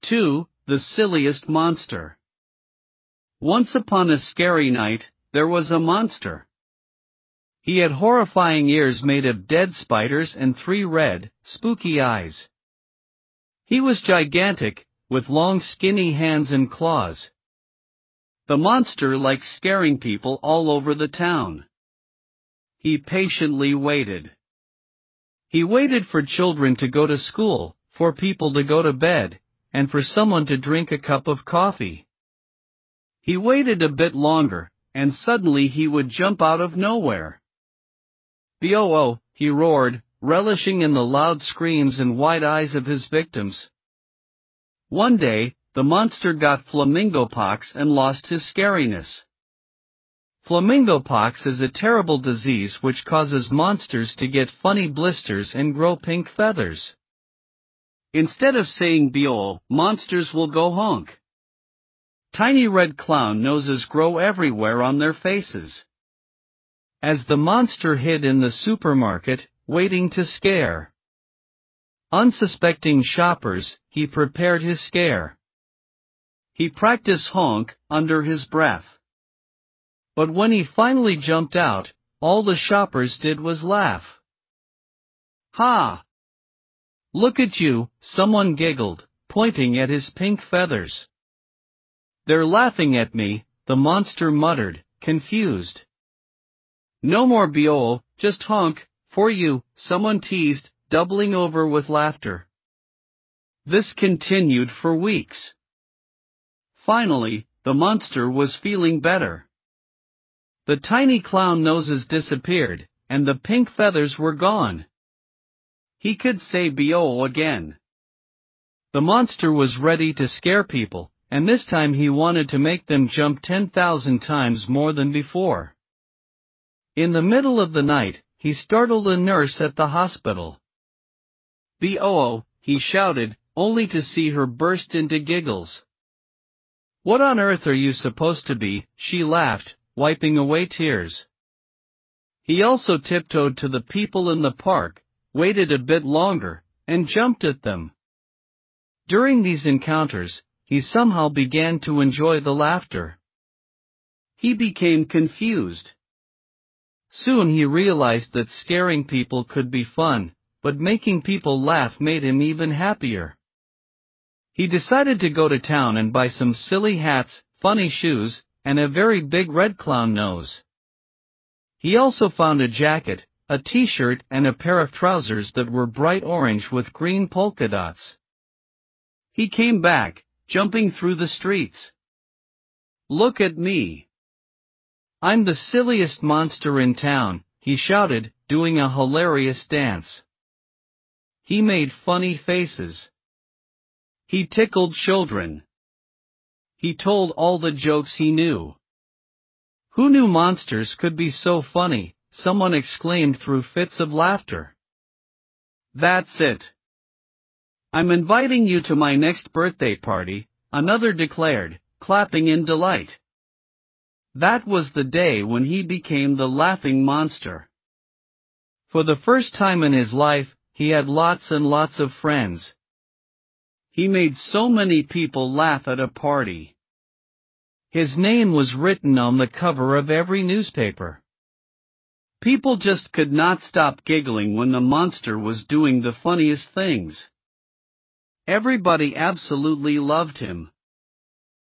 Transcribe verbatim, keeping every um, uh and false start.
two. The Silliest Monster. Once upon a scary night, there was a monster. He had horrifying ears made of dead spiders and three red, spooky eyes. He was gigantic, with long skinny hands and claws. The monster liked scaring people all over the town. He patiently waited. He waited for children to go to school, for people to go to bed, and for someone to drink a cup of coffee. He waited a bit longer, and suddenly he would jump out of nowhere. "Boo-oh," he roared, relishing in the loud screams and wide eyes of his victims. One day, the monster got flamingo pox and lost his scariness. Flamingo pox is a terrible disease which causes monsters to get funny blisters and grow pink feathers. Instead of saying "Boo-oh," monsters will go honk. Tiny red clown noses grow everywhere on their faces. As the monster hid in the supermarket, waiting to scare unsuspecting shoppers, he prepared his scare. He practiced honk under his breath. But when he finally jumped out, all the shoppers did was laugh. "Ha! Look at you," someone giggled, pointing at his pink feathers. "They're laughing at me," the monster muttered, confused. "No more boo-oh, just honk, for you," someone teased, doubling over with laughter. This continued for weeks. Finally, the monster was feeling better. The tiny clown noses disappeared, and the pink feathers were gone. He could say "Boo-oh" again. The monster was ready to scare people, and this time he wanted to make them jump ten thousand times more than before. In the middle of the night, he startled a nurse at the hospital. "Boo-oh," he shouted, only to see her burst into giggles. "What on earth are you supposed to be?" she laughed, wiping away tears. He also tiptoed to the people in the park, waited a bit longer, and jumped at them. During these encounters, he somehow began to enjoy the laughter. He became confused. Soon he realized that scaring people could be fun, but making people laugh made him even happier. He decided to go to town and buy some silly hats, funny shoes, and a very big red clown nose. He also found a jacket, a t-shirt, and a pair of trousers that were bright orange with green polka dots. He came back, jumping through the streets. "Look at me. I'm the silliest monster in town," he shouted, doing a hilarious dance. He made funny faces. He tickled children. He told all the jokes he knew. "Who knew monsters could be so funny?" someone exclaimed through fits of laughter. "That's it. I'm inviting you to my next birthday party," another declared, clapping in delight. That was the day when he became the laughing monster. For the first time in his life, he had lots and lots of friends. He made so many people laugh at a party. His name was written on the cover of every newspaper. People just could not stop giggling when the monster was doing the funniest things. Everybody absolutely loved him.